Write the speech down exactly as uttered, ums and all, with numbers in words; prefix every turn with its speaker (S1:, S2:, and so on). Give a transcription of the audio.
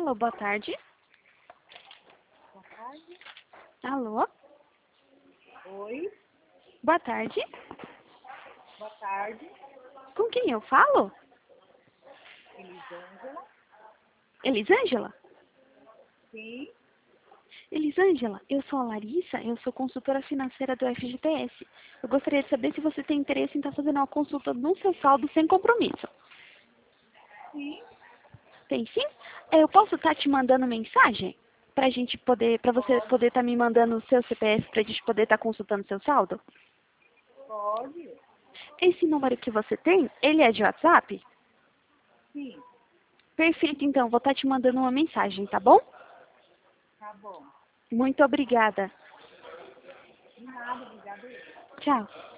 S1: Alô, boa tarde.
S2: Boa tarde.
S1: Alô?
S2: Oi.
S1: Boa tarde.
S2: Boa tarde.
S1: Com quem eu falo?
S2: Elisângela.
S1: Elisângela?
S2: Sim.
S1: Elisângela, eu sou a Larissa, eu sou consultora financeira do F G T S. Eu gostaria de saber se você tem interesse em estar fazendo uma consulta no seu saldo sem compromisso.
S2: Sim.
S1: Tem sim? Eu posso estar te mandando mensagem? Pra gente poder, pra você
S2: Pode.
S1: poder estar me mandando o seu C P F pra gente poder estar consultando seu saldo?
S2: Pode.
S1: Esse número que você tem, ele é de WhatsApp?
S2: Sim.
S1: Perfeito, então, vou estar te mandando uma mensagem, tá bom?
S2: Tá bom.
S1: Muito obrigada.
S2: De nada, obrigada.
S1: Tchau.